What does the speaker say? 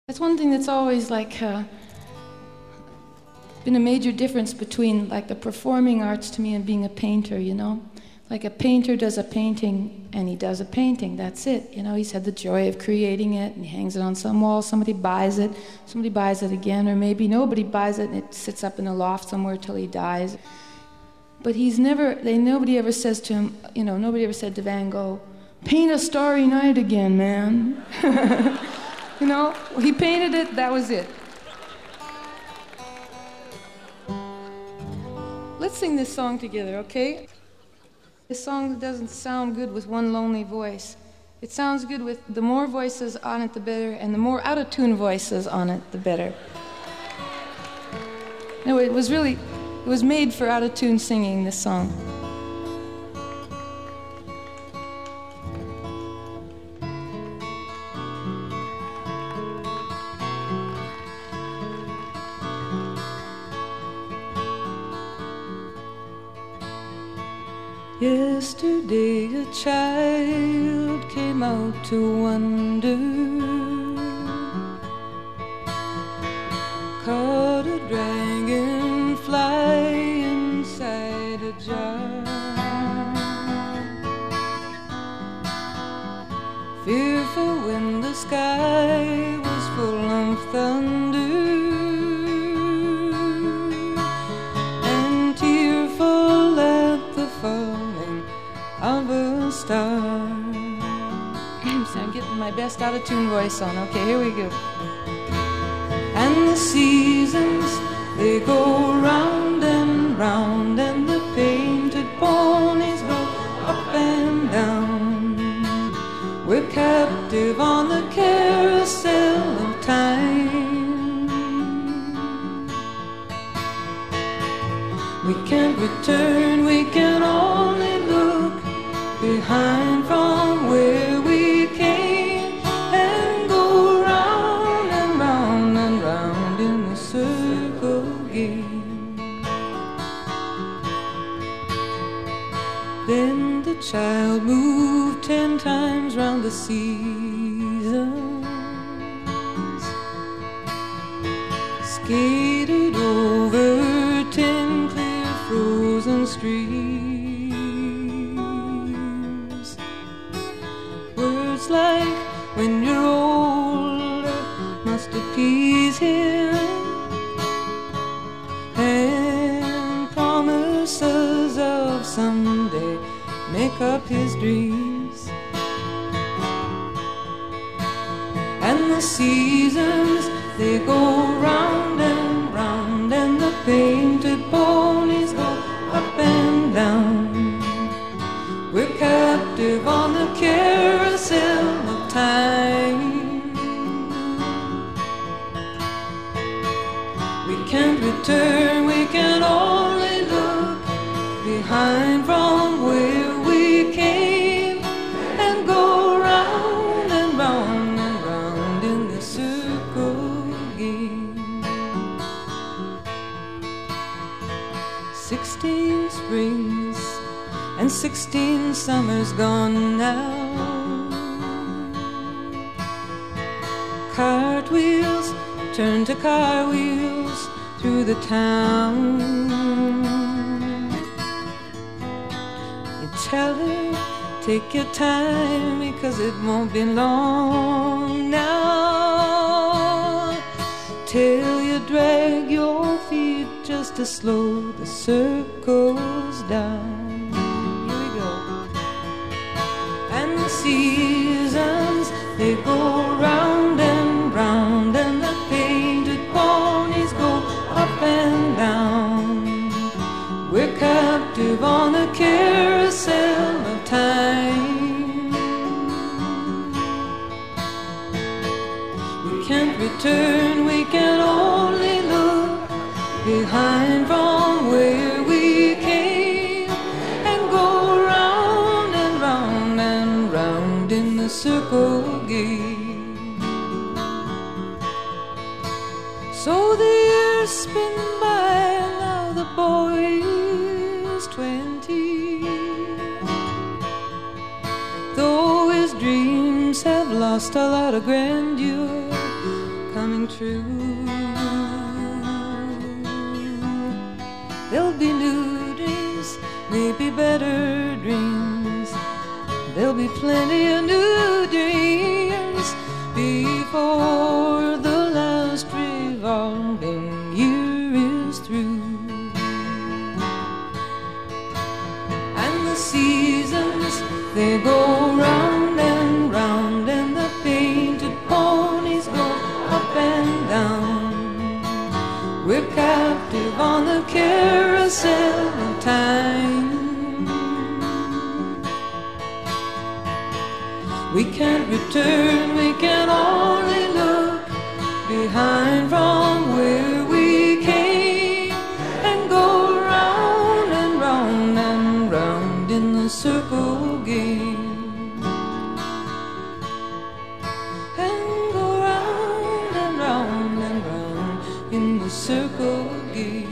That's one thing that's always been a major difference between the performing arts to me and being a painter, you know? Like a painter does a painting and he does a painting, that's it. You know, he's had the joy of creating it and he hangs it on some wall, somebody buys it again, or maybe nobody buys it and it sits up in a loft somewhere till he dies. But nobody ever says to him, you know, nobody ever said to Van Gogh, paint A Starry Night again, man. You know, he painted it, that was it. Let's sing this song together, okay? This song doesn't sound good with one lonely voice. It sounds good with the more voices on it, the better, and the more out-of-tune voices on it, the better. No, it was made for out-of-tune singing, this song. Yesterday a child came out to wonder, caught a dragonfly inside a jar, fearful when the sky was full of thunder, and tearful at the fall of a star. So I'm getting my best out-of-tune voice on. Okay, here we go. And the seasons, they go round and round, and the painted ponies go up and down. We're captive on the carousel of time. We can't return, we can only look behind from where we came and go round and round and round in a circle game. Then the child moved 10 times round the seasons, skated over 10 clear frozen streams. Like when you're older must appease him, and promises of someday make up his dreams. And the seasons, they go round and round, and the painted ponies go up and down. We're captive on the carousel of time. We can't return, we can only look behind from where we came and go round and round and round in the circle game. 16 springs and 16 summers gone now. Cartwheels turn to car wheels through the town. You tell her, take your time because it won't be long now, till you drag your feet just to slow the circles down. Seasons, they go round and round, and the painted ponies go up and down. We're captive on the carousel of time. We can't return, we can only look behind from where we came and go round and round and round in the circle game. So the years spin by, and now the boy is 20. Though his dreams have lost a lot of grandeur, coming true. There'll be new dreams, maybe better dreams. There'll be plenty of new dreams before the last revolving year is through. And the seasons, they go round and round, and the painted ponies go up and down. We're captive on the carousel of time. We can't return, we can only look behind from where we came, and go round and round and round in the circle game. And go round and round and round in the circle game.